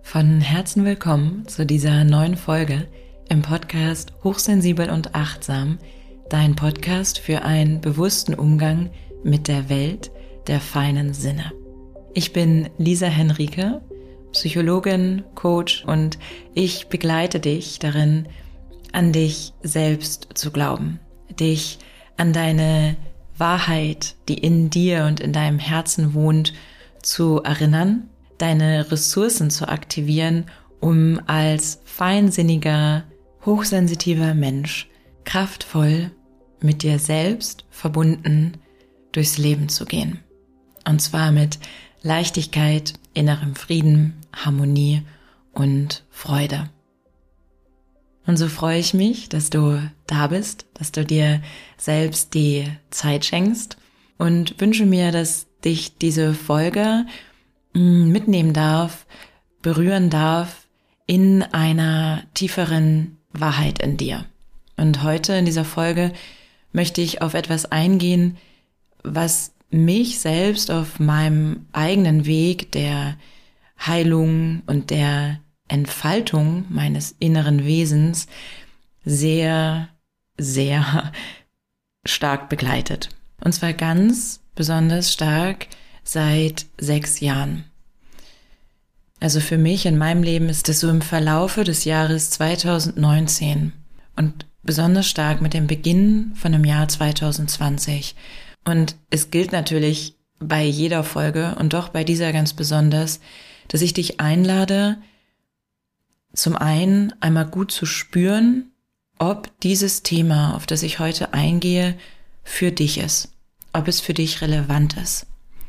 Von Herzen willkommen zu dieser neuen Folge im Podcast Hochsensibel und Achtsam, dein Podcast für einen bewussten Umgang mit der Welt der feinen Sinne. Ich bin Lisa Henrike, Psychologin, Coach und ich begleite dich darin, an dich selbst zu glauben, dich an deine Wahrheit, die in dir und in deinem Herzen wohnt, zu erinnern, deine Ressourcen zu aktivieren, um als feinsinniger, hochsensitiver Mensch kraftvoll mit dir selbst verbunden durchs Leben zu gehen. Und zwar mit Leichtigkeit, innerem Frieden, Harmonie und Freude. Und so freue ich mich, dass du da bist, dass du dir selbst die Zeit schenkst und wünsche mir, dass dich diese Folge mitnehmen darf, berühren darf in einer tieferen Wahrheit in dir. Und heute in dieser Folge möchte ich auf etwas eingehen, was mich selbst auf meinem eigenen Weg der Heilung und der Entfaltung meines inneren Wesens sehr, sehr stark begleitet. Und zwar ganz besonders stark seit 6 Jahren. Also für mich in meinem Leben ist es so im Verlaufe des Jahres 2019 und besonders stark mit dem Beginn von dem Jahr 2020. Und es gilt natürlich bei jeder Folge und doch bei dieser ganz besonders, dass ich dich einlade, zum einen einmal gut zu spüren, ob dieses Thema, auf das ich heute eingehe, für dich ist, ob es für dich relevant ist.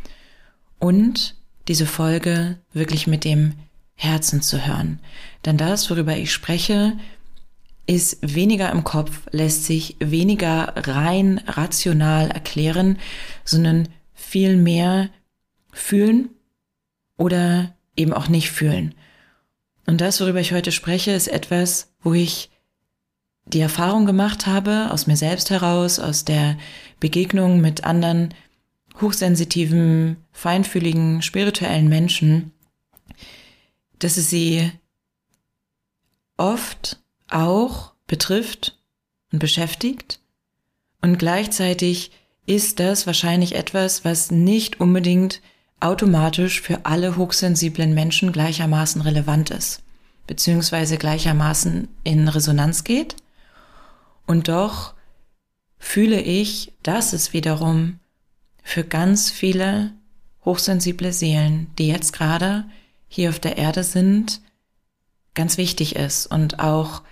Und diese Folge wirklich mit dem Herzen zu hören. Denn das, worüber ich spreche, ist weniger im Kopf, lässt sich weniger rein rational erklären, sondern viel mehr fühlen oder eben auch nicht fühlen. Und das, worüber ich heute spreche, ist etwas, wo ich die Erfahrung gemacht habe, aus mir selbst heraus, aus der Begegnung mit anderen hochsensitiven, feinfühligen, spirituellen Menschen, dass es sie oft auch betrifft und beschäftigt. Und gleichzeitig ist das wahrscheinlich etwas, was nicht unbedingt automatisch für alle hochsensiblen Menschen gleichermaßen relevant ist, beziehungsweise gleichermaßen in Resonanz geht. Und doch fühle ich, dass es wiederum für ganz viele hochsensible Seelen, die jetzt gerade hier auf der Erde sind, ganz wichtig ist und auch,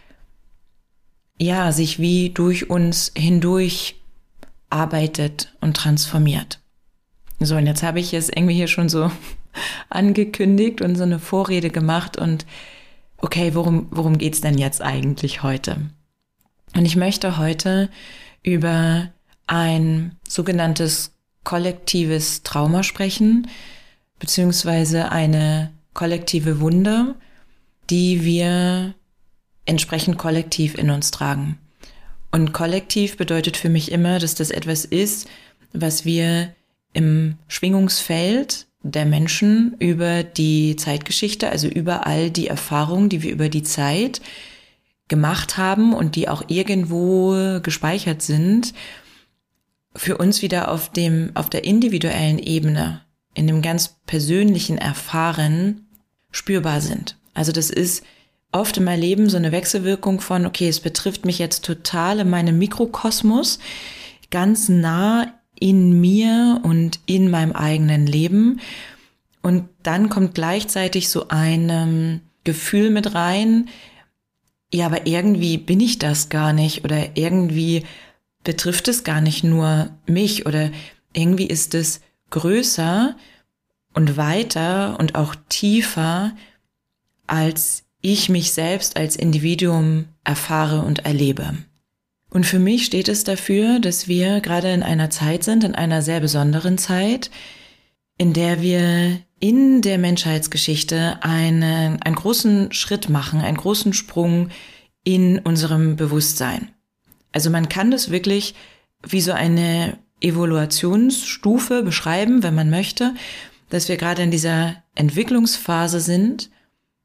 ja, sich wie durch uns hindurch arbeitet und transformiert. So, und jetzt habe ich es irgendwie hier schon so angekündigt und so eine Vorrede gemacht und okay, worum geht's denn jetzt eigentlich heute? Und ich möchte heute über ein sogenanntes kollektives Trauma sprechen, beziehungsweise eine kollektive Wunde, die wir entsprechend kollektiv in uns tragen. Und kollektiv bedeutet für mich immer, dass das etwas ist, was wir im Schwingungsfeld der Menschen über die Zeitgeschichte, also über all die Erfahrungen, die wir über die Zeit gemacht haben und die auch irgendwo gespeichert sind, für uns wieder auf der individuellen Ebene, in dem ganz persönlichen Erfahren spürbar sind. Also das ist oft in meinem Leben so eine Wechselwirkung von, okay, es betrifft mich jetzt total in meinem Mikrokosmos, ganz nah in mir und in meinem eigenen Leben. Und dann kommt gleichzeitig so ein Gefühl mit rein, ja, aber irgendwie bin ich das gar nicht oder irgendwie betrifft es gar nicht nur mich oder irgendwie ist es größer und weiter und auch tiefer, als ich mich selbst als Individuum erfahre und erlebe. Und für mich steht es dafür, dass wir gerade in einer Zeit sind, in einer sehr besonderen Zeit, in der wir in der Menschheitsgeschichte einen großen Schritt machen, einen großen Sprung in unserem Bewusstsein. Also man kann das wirklich wie so eine Evaluationsstufe beschreiben, wenn man möchte, dass wir gerade in dieser Entwicklungsphase sind,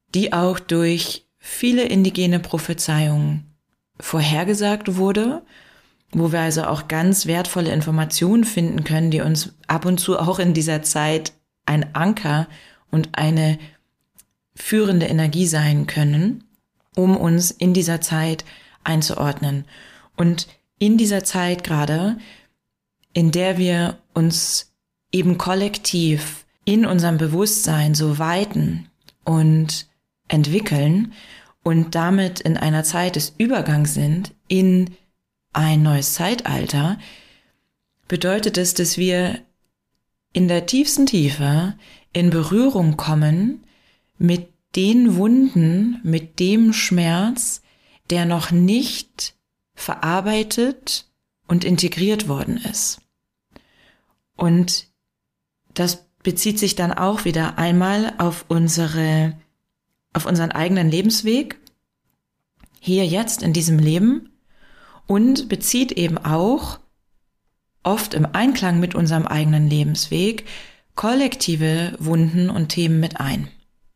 die auch durch viele indigene Prophezeiungen vorhergesagt wurde, wo wir also auch ganz wertvolle Informationen finden können, die uns ab und zu auch in dieser Zeit ein Anker und eine führende Energie sein können, um uns in dieser Zeit einzuordnen. Und in dieser Zeit gerade, in der wir uns eben kollektiv in unserem Bewusstsein so weiten und entwickeln und damit in einer Zeit des Übergangs sind in ein neues Zeitalter, bedeutet es, dass wir in der tiefsten Tiefe in Berührung kommen mit den Wunden, mit dem Schmerz, der noch nicht verarbeitet und integriert worden ist. Und das bezieht sich dann auch wieder einmal auf unseren eigenen Lebensweg, hier jetzt in diesem Leben, und bezieht eben auch oft im Einklang mit unserem eigenen Lebensweg kollektive Wunden und Themen mit ein.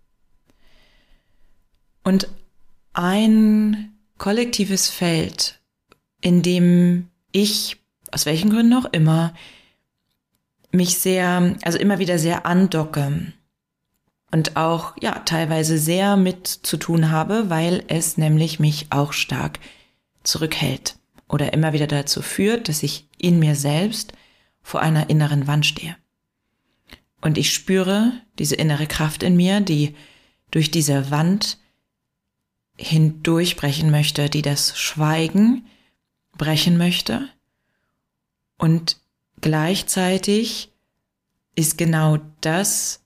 Und ein kollektives Feld, in dem ich, aus welchen Gründen auch immer, mich immer wieder sehr andocke und auch, teilweise sehr mit zu tun habe, weil es nämlich mich auch stark zurückhält oder immer wieder dazu führt, dass ich in mir selbst vor einer inneren Wand stehe. Und ich spüre diese innere Kraft in mir, die durch diese Wand hindurchbrechen möchte, die das Schweigen brechen möchte. Und gleichzeitig ist genau das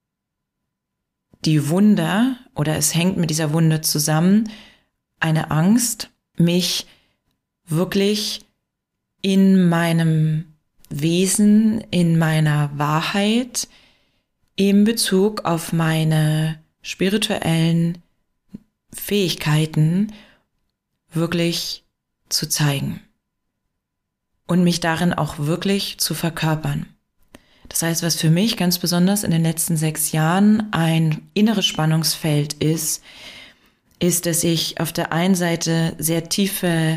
die Wunde, oder es hängt mit dieser Wunde zusammen, eine Angst, mich wirklich in meinem Wesen, in meiner Wahrheit, in Bezug auf meine spirituellen Fähigkeiten wirklich zu zeigen und mich darin auch wirklich zu verkörpern. Das heißt, was für mich ganz besonders in den letzten 6 Jahren ein inneres Spannungsfeld ist, dass ich auf der einen Seite sehr tiefe,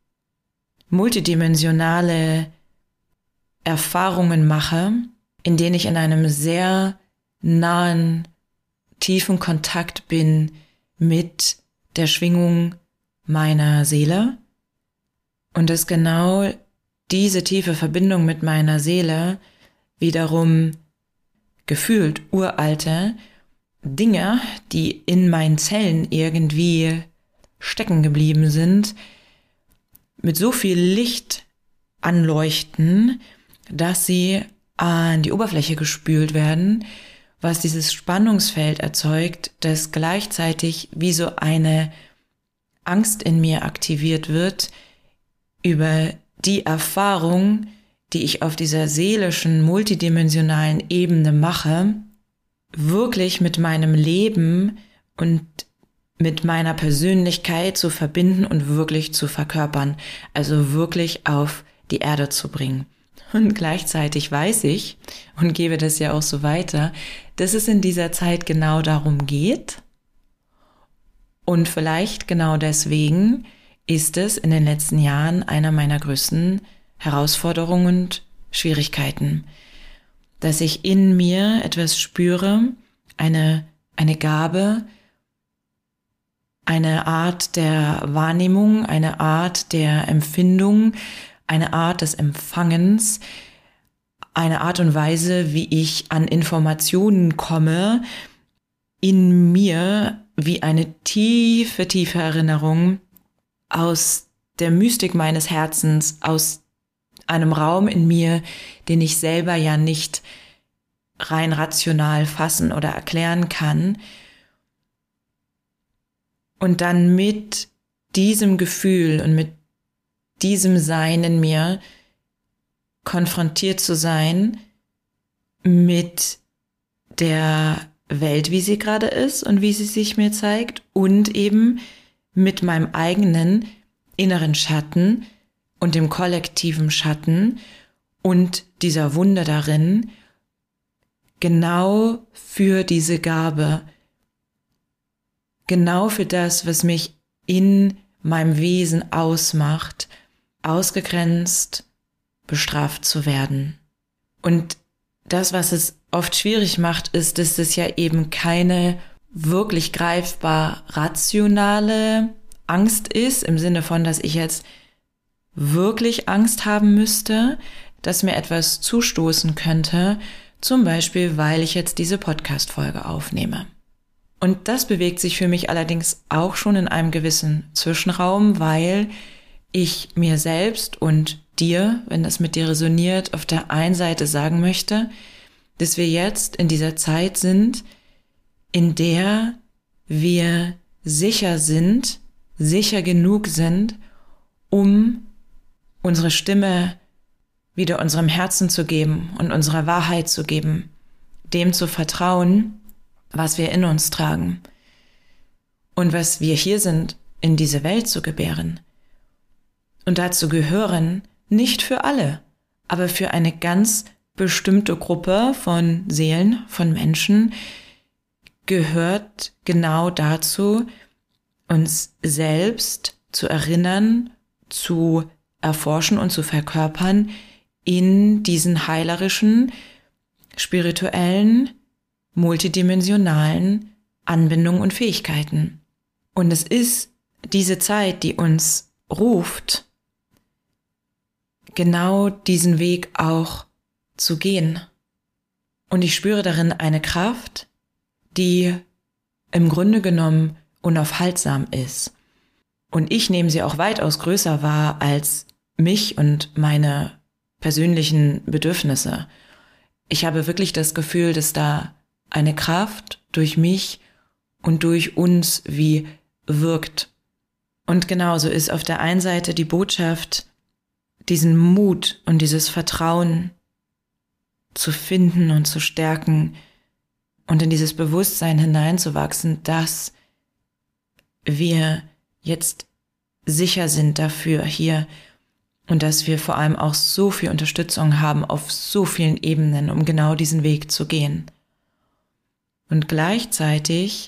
multidimensionale Erfahrungen mache, in denen ich in einem sehr nahen, tiefen Kontakt bin mit der Schwingung meiner Seele und dass genau diese tiefe Verbindung mit meiner Seele wiederum gefühlt uralte Dinge, die in meinen Zellen irgendwie stecken geblieben sind, mit so viel Licht anleuchten, dass sie an die Oberfläche gespült werden, was dieses Spannungsfeld erzeugt, das gleichzeitig wie so eine Angst in mir aktiviert wird über die Erfahrung, die ich auf dieser seelischen, multidimensionalen Ebene mache, wirklich mit meinem Leben und mit meiner Persönlichkeit zu verbinden und wirklich zu verkörpern, also wirklich auf die Erde zu bringen. Und gleichzeitig weiß ich und gebe das ja auch so weiter, dass es in dieser Zeit genau darum geht. Und vielleicht genau deswegen ist es in den letzten Jahren einer meiner größten Herausforderungen und Schwierigkeiten, dass ich in mir etwas spüre, eine Gabe, eine Art der Wahrnehmung, eine Art der Empfindung, eine Art des Empfangens, eine Art und Weise, wie ich an Informationen komme, in mir wie eine tiefe, tiefe Erinnerung aus der Mystik meines Herzens, aus einem Raum in mir, den ich selber ja nicht rein rational fassen oder erklären kann. Und dann mit diesem Gefühl und mit diesem Sein in mir konfrontiert zu sein mit der Welt, wie sie gerade ist und wie sie sich mir zeigt und eben mit meinem eigenen inneren Schatten und dem kollektiven Schatten und dieser Wunde darin, genau für diese Gabe genau für das, was mich in meinem Wesen ausmacht, ausgegrenzt, bestraft zu werden. Und das, was es oft schwierig macht, ist, dass es ja eben keine wirklich greifbar rationale Angst ist, im Sinne von, dass ich jetzt wirklich Angst haben müsste, dass mir etwas zustoßen könnte, zum Beispiel, weil ich jetzt diese Podcast-Folge aufnehme. Und das bewegt sich für mich allerdings auch schon in einem gewissen Zwischenraum, weil ich mir selbst und dir, wenn das mit dir resoniert, auf der einen Seite sagen möchte, dass wir jetzt in dieser Zeit sind, in der wir sicher sind, sicher genug sind, um unsere Stimme wieder unserem Herzen zu geben und unserer Wahrheit zu geben, dem zu vertrauen, was wir in uns tragen und was wir hier sind, in diese Welt zu gebären. Und dazu gehören nicht für alle, aber für eine ganz bestimmte Gruppe von Seelen, von Menschen, gehört genau dazu, uns selbst zu erinnern, zu erforschen und zu verkörpern in diesen heilerischen, spirituellen, multidimensionalen Anbindungen und Fähigkeiten. Und es ist diese Zeit, die uns ruft, genau diesen Weg auch zu gehen. Und ich spüre darin eine Kraft, die im Grunde genommen unaufhaltsam ist. Und ich nehme sie auch weitaus größer wahr als mich und meine persönlichen Bedürfnisse. Ich habe wirklich das Gefühl, dass da eine Kraft durch mich und durch uns wie wirkt. Und genauso ist auf der einen Seite die Botschaft, diesen Mut und dieses Vertrauen zu finden und zu stärken und in dieses Bewusstsein hineinzuwachsen, dass wir jetzt sicher sind dafür hier und dass wir vor allem auch so viel Unterstützung haben auf so vielen Ebenen, um genau diesen Weg zu gehen. Und gleichzeitig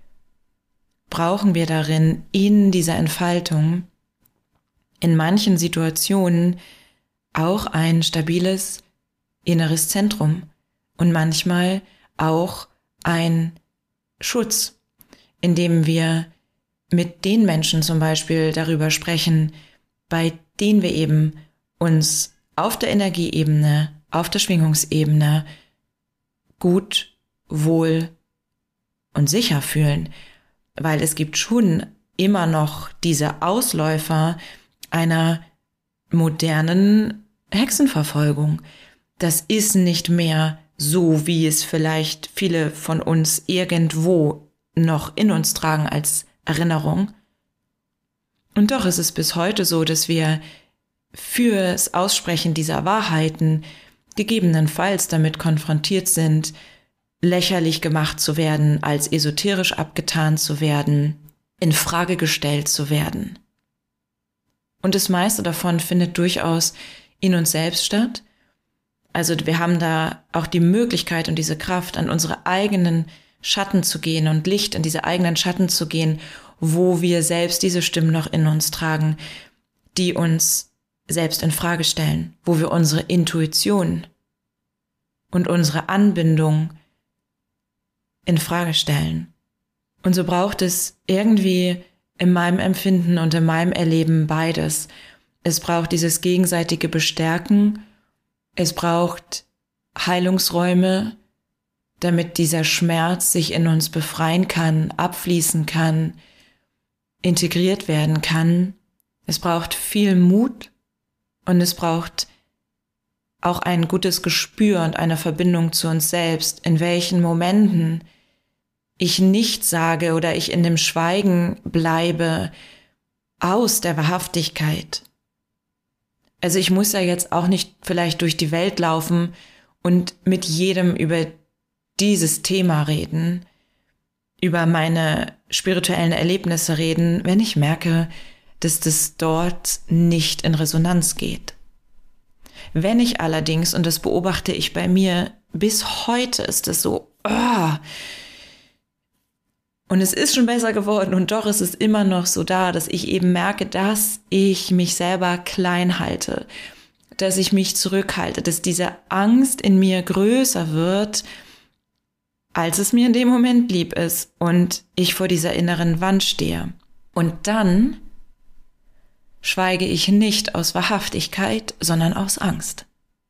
brauchen wir darin in dieser Entfaltung in manchen Situationen auch ein stabiles inneres Zentrum und manchmal auch ein Schutz, indem wir mit den Menschen zum Beispiel darüber sprechen, bei denen wir eben uns auf der Energieebene, auf der Schwingungsebene gut, wohl und sicher fühlen, weil es gibt schon immer noch diese Ausläufer einer modernen Hexenverfolgung. Das ist nicht mehr so, wie es vielleicht viele von uns irgendwo noch in uns tragen als Erinnerung. Und doch ist es bis heute so, dass wir fürs Aussprechen dieser Wahrheiten gegebenenfalls damit konfrontiert sind, lächerlich gemacht zu werden, als esoterisch abgetan zu werden, in Frage gestellt zu werden. Und das meiste davon findet durchaus in uns selbst statt. Also wir haben da auch die Möglichkeit und diese Kraft, an unsere eigenen Schatten zu gehen und Licht in diese eigenen Schatten zu gehen, wo wir selbst diese Stimmen noch in uns tragen, die uns selbst in Frage stellen, wo wir unsere Intuition und unsere Anbindung in Frage stellen. Und so braucht es irgendwie in meinem Empfinden und in meinem Erleben beides. Es braucht dieses gegenseitige Bestärken, es braucht Heilungsräume, damit dieser Schmerz sich in uns befreien kann, abfließen kann, integriert werden kann. Es braucht viel Mut und es braucht auch ein gutes Gespür und eine Verbindung zu uns selbst, in welchen Momenten ich nicht sage oder ich in dem Schweigen bleibe aus der Wahrhaftigkeit. Also ich muss ja jetzt auch nicht vielleicht durch die Welt laufen und mit jedem über dieses Thema reden, über meine spirituellen Erlebnisse reden, wenn ich merke, dass das dort nicht in Resonanz geht. Wenn ich allerdings, und das beobachte ich bei mir, bis heute ist es so, Und es ist schon besser geworden und doch ist es immer noch so da, dass ich eben merke, dass ich mich selber klein halte, dass ich mich zurückhalte, dass diese Angst in mir größer wird, als es mir in dem Moment lieb ist und ich vor dieser inneren Wand stehe. Und dann schweige ich nicht aus Wahrhaftigkeit, sondern aus Angst.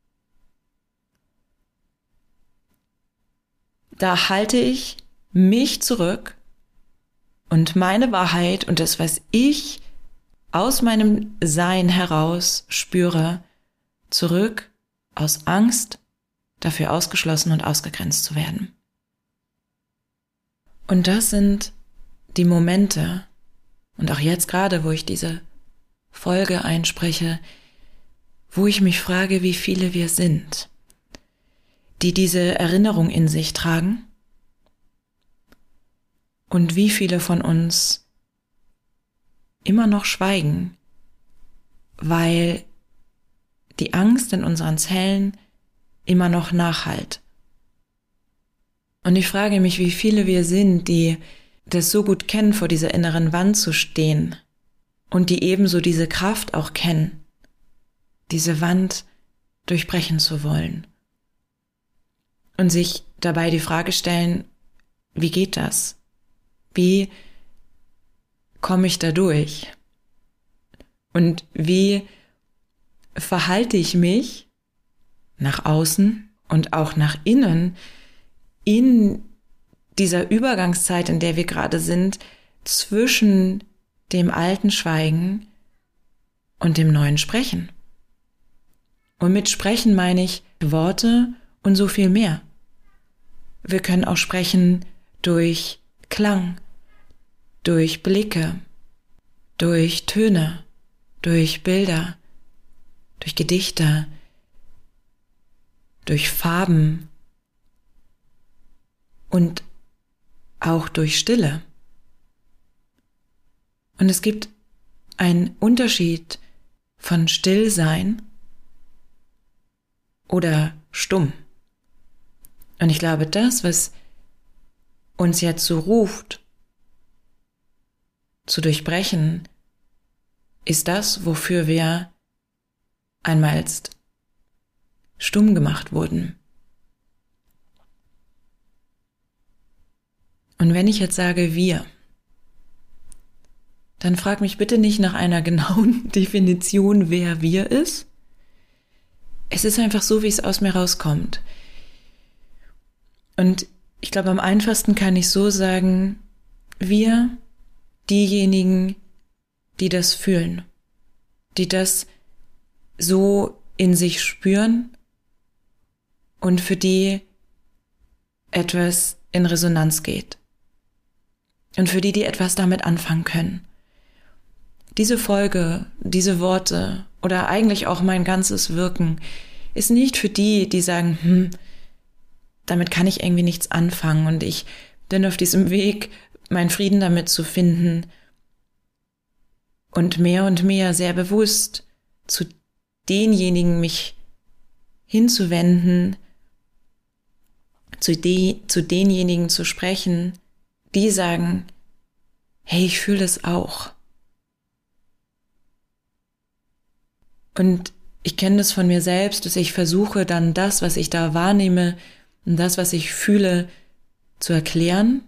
Da halte ich mich zurück und meine Wahrheit und das, was ich aus meinem Sein heraus spüre, zurück aus Angst, dafür ausgeschlossen und ausgegrenzt zu werden. Und das sind die Momente, und auch jetzt gerade, wo ich diese Folge einspreche, wo ich mich frage, wie viele wir sind, die diese Erinnerung in sich tragen und wie viele von uns immer noch schweigen, weil die Angst in unseren Zellen immer noch nachhallt. Und ich frage mich, wie viele wir sind, die das so gut kennen, vor dieser inneren Wand zu stehen und die ebenso diese Kraft auch kennen, diese Wand durchbrechen zu wollen und sich dabei die Frage stellen, wie geht das? Wie komme ich da durch? Und wie verhalte ich mich nach außen und auch nach innen in dieser Übergangszeit, in der wir gerade sind, zwischen dem alten Schweigen und dem neuen Sprechen? Und mit Sprechen meine ich Worte und so viel mehr. Wir können auch sprechen durch Klang, durch Blicke, durch Töne, durch Bilder, durch Gedichte, durch Farben und auch durch Stille. Und es gibt einen Unterschied von Stillsein oder stumm. Und ich glaube, das, was uns jetzt so ruft, zu durchbrechen, ist das, wofür wir einmalst stumm gemacht wurden. Und wenn ich jetzt sage wir, dann frag mich bitte nicht nach einer genauen Definition, wer wir ist. Es ist einfach so, wie es aus mir rauskommt. Und ich glaube, am einfachsten kann ich so sagen, wir, diejenigen, die das fühlen, die das so in sich spüren und für die etwas in Resonanz geht und für die etwas damit anfangen können. Diese Folge, diese Worte oder eigentlich auch mein ganzes Wirken ist nicht für die, die sagen, damit kann ich irgendwie nichts anfangen und ich bin auf diesem Weg, meinen Frieden damit zu finden und mehr sehr bewusst zu denjenigen mich hinzuwenden, zu denjenigen zu sprechen, die sagen, hey, ich fühle das auch. Und ich kenne das von mir selbst, dass ich versuche dann das, was ich da wahrnehme und das, was ich fühle, zu erklären.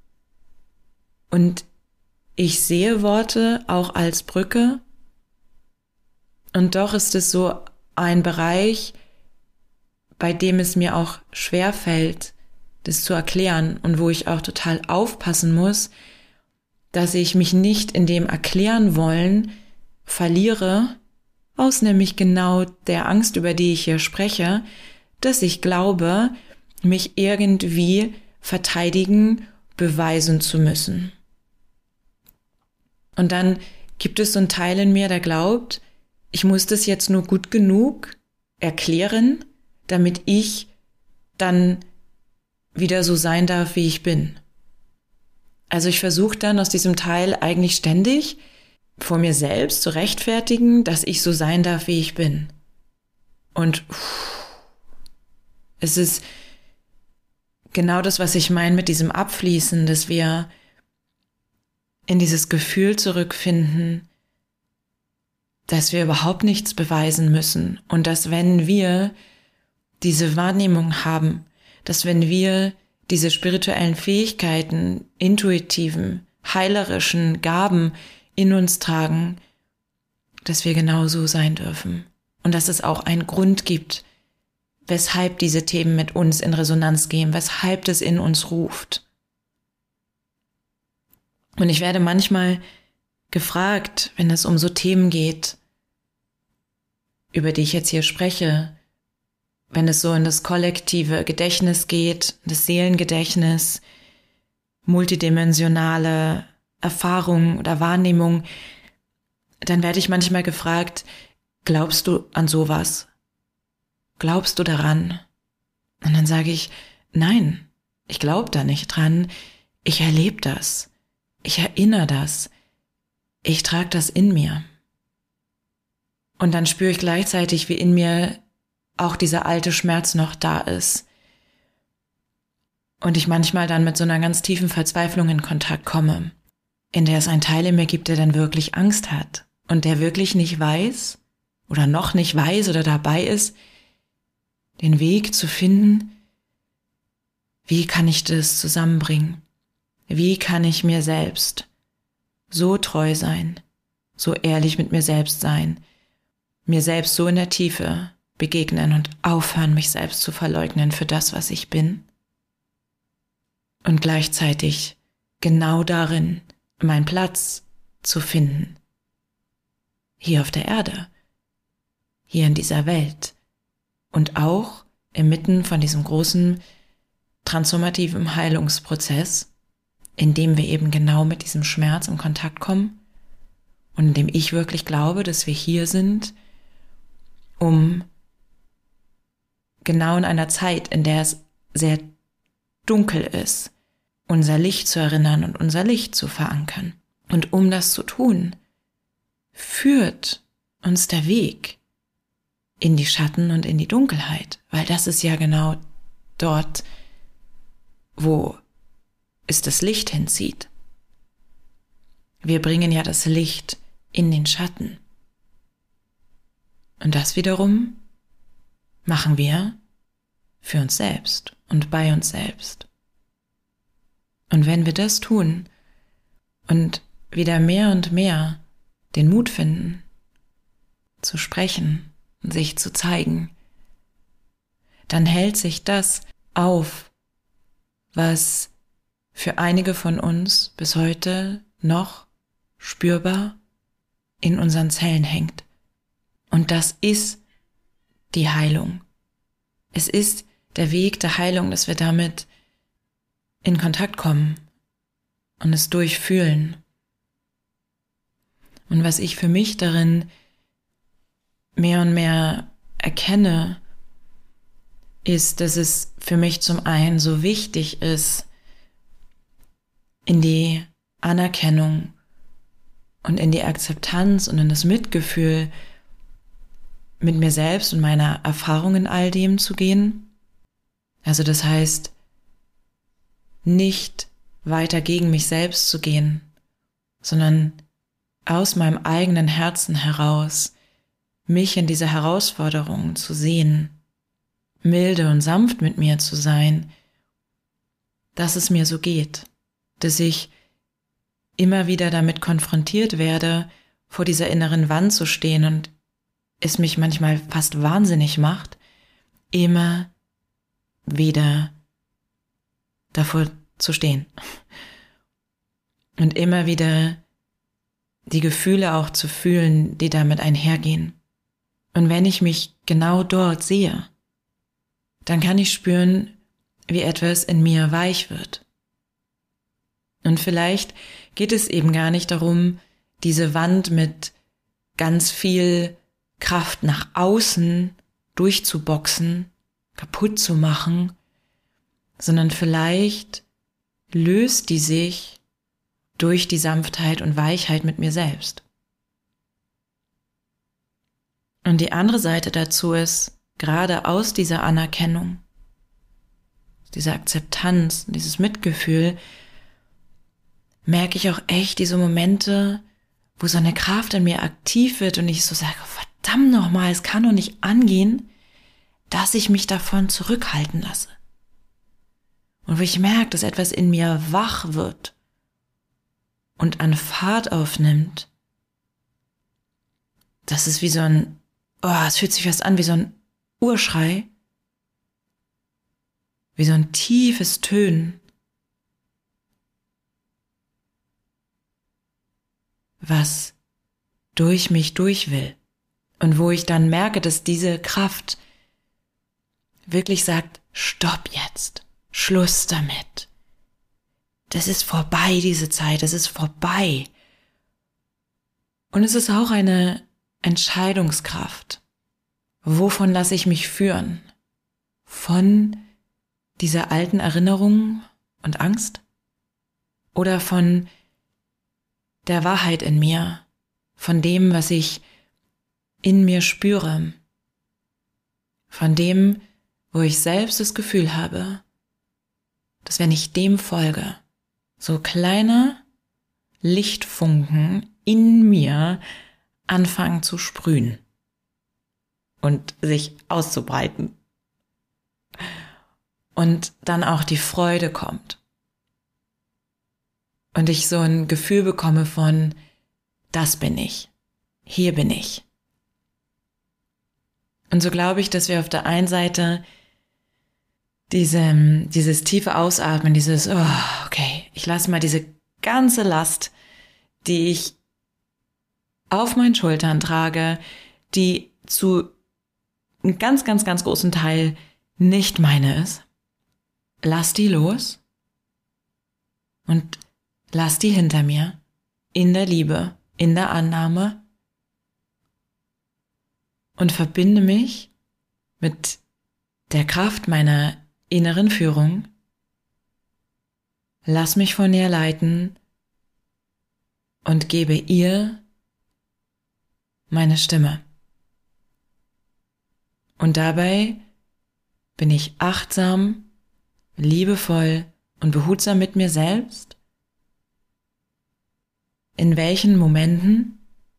Und ich sehe Worte auch als Brücke. Und doch ist es so ein Bereich, bei dem es mir auch schwer fällt, das zu erklären und wo ich auch total aufpassen muss, dass ich mich nicht in dem Erklären wollen verliere, aus nämlich genau der Angst, über die ich hier spreche, dass ich glaube, mich irgendwie verteidigen, beweisen zu müssen. Und dann gibt es so einen Teil in mir, der glaubt, ich muss das jetzt nur gut genug erklären, damit ich dann wieder so sein darf, wie ich bin. Also ich versuche dann aus diesem Teil eigentlich ständig vor mir selbst zu rechtfertigen, dass ich so sein darf, wie ich bin. Und es ist genau das, was ich meine mit diesem Abfließen, dass wir in dieses Gefühl zurückfinden, dass wir überhaupt nichts beweisen müssen und dass wenn wir diese Wahrnehmung haben, dass wenn wir diese spirituellen Fähigkeiten, intuitiven, heilerischen Gaben in uns tragen, dass wir genauso sein dürfen und dass es auch einen Grund gibt, weshalb diese Themen mit uns in Resonanz gehen, weshalb es in uns ruft. Und ich werde manchmal gefragt, wenn es um so Themen geht, über die ich jetzt hier spreche, wenn es so in das kollektive Gedächtnis geht, das Seelengedächtnis, multidimensionale Erfahrung oder Wahrnehmung, dann werde ich manchmal gefragt, glaubst du an sowas? Glaubst du daran? Und dann sage ich, nein, ich glaube da nicht dran, ich erlebe das, ich erinnere das, ich trage das in mir. Und dann spüre ich gleichzeitig, wie in mir auch dieser alte Schmerz noch da ist. Und ich manchmal dann mit so einer ganz tiefen Verzweiflung in Kontakt komme, in der es einen Teil in mir gibt, der dann wirklich Angst hat und der wirklich nicht weiß oder noch nicht weiß oder dabei ist, den Weg zu finden, wie kann ich das zusammenbringen? Wie kann ich mir selbst so treu sein, so ehrlich mit mir selbst sein, mir selbst so in der Tiefe begegnen und aufhören, mich selbst zu verleugnen für das, was ich bin und gleichzeitig genau darin meinen Platz zu finden, hier auf der Erde, hier in dieser Welt und auch inmitten von diesem großen transformativen Heilungsprozess, in dem wir eben genau mit diesem Schmerz in Kontakt kommen und in dem ich wirklich glaube, dass wir hier sind, um genau in einer Zeit, in der es sehr dunkel ist, unser Licht zu erinnern und unser Licht zu verankern. Und um das zu tun, führt uns der Weg in die Schatten und in die Dunkelheit, weil das ist ja genau dort, wo es das Licht hinzieht. Wir bringen ja das Licht in den Schatten. Und das wiederum machen wir für uns selbst und bei uns selbst. Und wenn wir das tun und wieder mehr und mehr den Mut finden, zu sprechen und sich zu zeigen, dann hält sich das auf, was für einige von uns bis heute noch spürbar in unseren Zellen hängt. Und das ist die Heilung. Es ist der Weg der Heilung, dass wir damit in Kontakt kommen und es durchfühlen. Und was ich für mich darin mehr und mehr erkenne, ist, dass es für mich zum einen so wichtig ist, in die Anerkennung und in die Akzeptanz und in das Mitgefühl mit mir selbst und meiner Erfahrung in all dem zu gehen. Also das heißt, nicht weiter gegen mich selbst zu gehen, sondern aus meinem eigenen Herzen heraus mich in dieser Herausforderung zu sehen, milde und sanft mit mir zu sein, dass es mir so geht, dass ich immer wieder damit konfrontiert werde, vor dieser inneren Wand zu stehen und es mich manchmal fast wahnsinnig macht, immer wieder davor zu stehen und immer wieder die Gefühle auch zu fühlen, die damit einhergehen. Und wenn ich mich genau dort sehe, dann kann ich spüren, wie etwas in mir weich wird. Und vielleicht geht es eben gar nicht darum, diese Wand mit ganz viel Kraft nach außen durchzuboxen, kaputt zu machen, sondern vielleicht löst die sich durch die Sanftheit und Weichheit mit mir selbst. Und die andere Seite dazu ist, gerade aus dieser Anerkennung, dieser Akzeptanz, dieses Mitgefühl, merke ich auch echt diese Momente, wo so eine Kraft in mir aktiv wird und ich so sage, verdammt nochmal, es kann doch nicht angehen, dass ich mich davon zurückhalten lasse. Und wo ich merke, dass etwas in mir wach wird und an Fahrt aufnimmt, das ist wie so ein, es fühlt sich fast an wie so ein Urschrei, wie so ein tiefes Tönen, was durch mich durch will. Und wo ich dann merke, dass diese Kraft wirklich sagt, stopp jetzt, Schluss damit. Das ist vorbei, diese Zeit, das ist vorbei. Und es ist auch eine Entscheidungskraft. Wovon lasse ich mich führen? Von dieser alten Erinnerung und Angst? Oder von der Wahrheit in mir? Von dem, was ich in mir spüre? Von dem, wo ich selbst das Gefühl habe, dass wenn ich dem folge, so kleine Lichtfunken in mir anfangen zu sprühen und sich auszubreiten. Und dann auch die Freude kommt. Und ich so ein Gefühl bekomme von, das bin ich, hier bin ich. Und so glaube ich, dass wir auf der einen Seite dieses tiefe Ausatmen, dieses, okay, ich lasse mal diese ganze Last, die ich auf meinen Schultern trage, die zu einem ganz, ganz, ganz großen Teil nicht meine ist, lass die los und lass die hinter mir, in der Liebe, in der Annahme und verbinde mich mit der Kraft meiner inneren Führung. Lass mich von ihr leiten und gebe ihr meine Stimme. Und dabei bin ich achtsam, liebevoll und behutsam mit mir selbst, in welchen Momenten,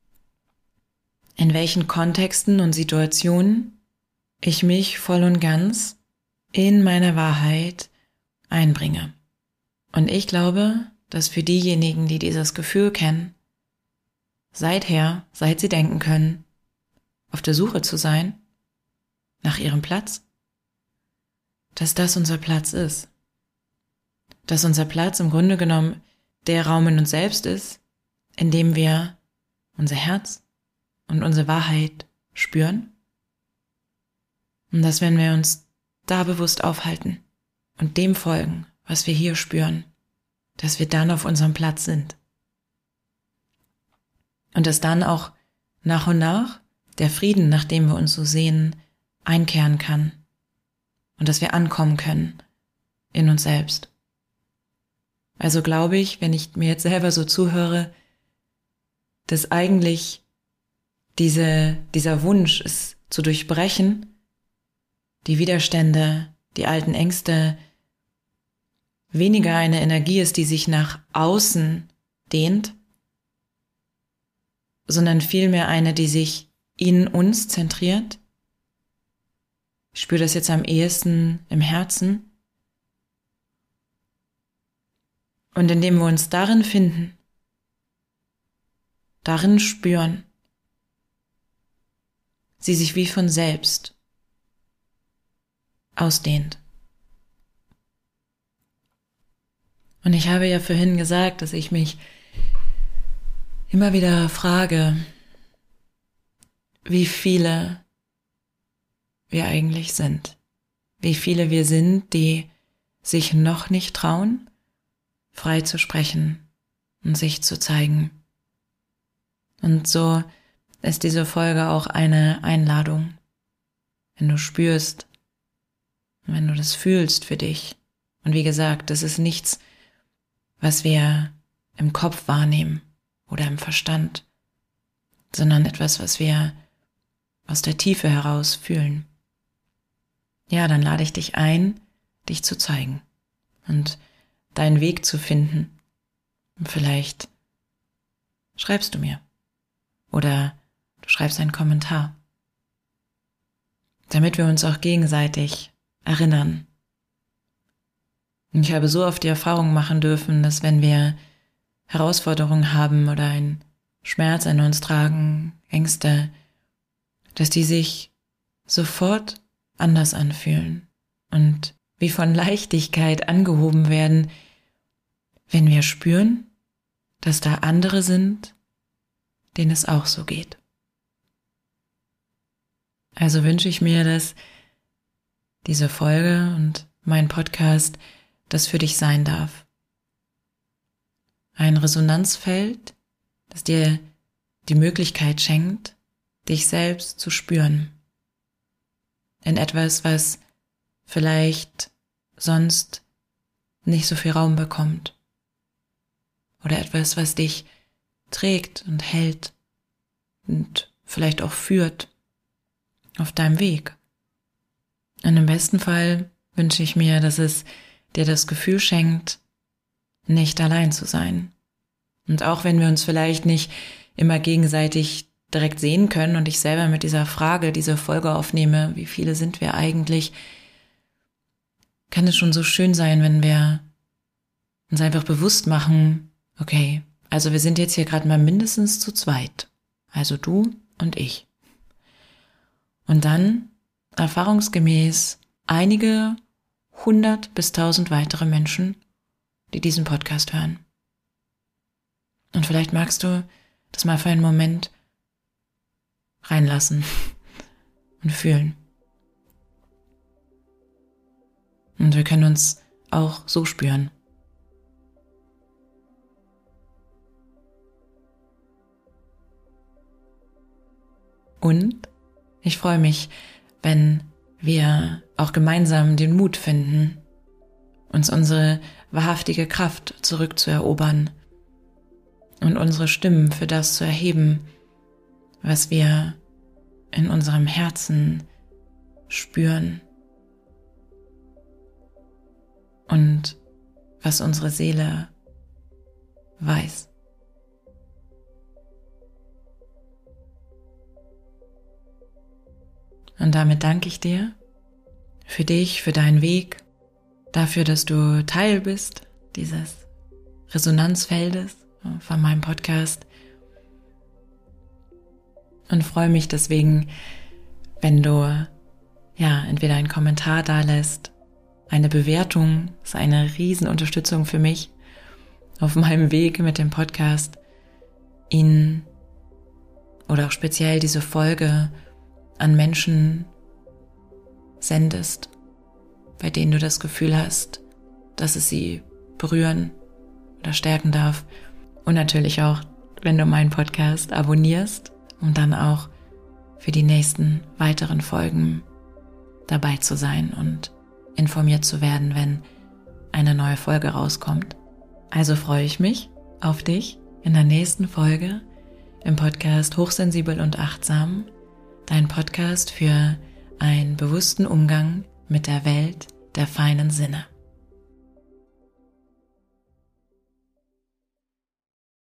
in welchen Kontexten und Situationen ich mich voll und ganz in meine Wahrheit einbringe. Und ich glaube, dass für diejenigen, die dieses Gefühl kennen, seit sie denken können, auf der Suche zu sein nach ihrem Platz, dass das unser Platz ist. Dass unser Platz im Grunde genommen der Raum in uns selbst ist, in dem wir unser Herz und unsere Wahrheit spüren. Und dass, wenn wir uns da bewusst aufhalten und dem folgen, was wir hier spüren, dass wir dann auf unserem Platz sind. Und dass dann auch nach und nach der Frieden, nach dem wir uns so sehnen, einkehren kann. Und dass wir ankommen können in uns selbst. Also glaube ich, wenn ich mir jetzt selber so zuhöre, dass eigentlich dieser Wunsch, es zu durchbrechen, die Widerstände, die alten Ängste, weniger eine Energie ist, die sich nach außen dehnt, sondern vielmehr eine, die sich in uns zentriert. Ich spüre das jetzt am ehesten im Herzen. Und indem wir uns darin finden, darin spüren, sie sich wie von selbst ausdehnt. Und ich habe ja vorhin gesagt, dass ich mich immer wieder frage, wie viele wir eigentlich sind. Wie viele wir sind, die sich noch nicht trauen, frei zu sprechen und sich zu zeigen. Und so ist diese Folge auch eine Einladung. Wenn du spürst, wenn du das fühlst für dich. Und wie gesagt, das ist nichts, was wir im Kopf wahrnehmen oder im Verstand, sondern etwas, was wir aus der Tiefe heraus fühlen. Ja, dann lade ich dich ein, dich zu zeigen und deinen Weg zu finden, Und vielleicht schreibst du mir oder du schreibst einen Kommentar, damit wir uns auch gegenseitig erinnern. Und ich habe so oft die Erfahrung machen dürfen, dass wenn wir Herausforderungen haben oder einen Schmerz in uns tragen, Ängste, dass die sich sofort anders anfühlen und wie von Leichtigkeit angehoben werden, wenn wir spüren, dass da andere sind, denen es auch so geht. Also wünsche ich mir, dass diese Folge und mein Podcast das für dich sein darf. Ein Resonanzfeld, das dir die Möglichkeit schenkt, dich selbst zu spüren. In etwas, was vielleicht sonst nicht so viel Raum bekommt. Oder etwas, was dich trägt und hält und vielleicht auch führt auf deinem Weg. Und im besten Fall wünsche ich mir, dass es dir das Gefühl schenkt, nicht allein zu sein. Und auch wenn wir uns vielleicht nicht immer gegenseitig direkt sehen können und ich selber mit dieser Frage diese Folge aufnehme, wie viele sind wir eigentlich, kann es schon so schön sein, wenn wir uns einfach bewusst machen, okay, also wir sind jetzt hier gerade mal mindestens zu zweit, also du und ich. Und dann erfahrungsgemäß einige 100 bis 1000 weitere Menschen, die diesen Podcast hören. Und vielleicht magst du das mal für einen Moment reinlassen und fühlen. Und wir können uns auch so spüren. Und ich freue mich, wenn wir auch gemeinsam den Mut finden, uns unsere wahrhaftige Kraft zurückzuerobern und unsere Stimmen für das zu erheben, was wir in unserem Herzen spüren und was unsere Seele weiß. Und damit danke ich dir für dich, für deinen Weg, dafür, dass du Teil bist dieses Resonanzfeldes von meinem Podcast. Und freue mich deswegen, wenn du entweder einen Kommentar dalässt, eine Bewertung, ist eine Riesenunterstützung für mich auf meinem Weg mit dem Podcast, ihn oder auch speziell diese Folge an Menschen sendest, bei denen du das Gefühl hast, dass es sie berühren oder stärken darf. Und natürlich auch, wenn du meinen Podcast abonnierst, um dann auch für die nächsten weiteren Folgen dabei zu sein und informiert zu werden, wenn eine neue Folge rauskommt. Also freue ich mich auf dich in der nächsten Folge im Podcast Hochsensibel und Achtsam, dein Podcast für einen bewussten Umgang mit der Welt der feinen Sinne.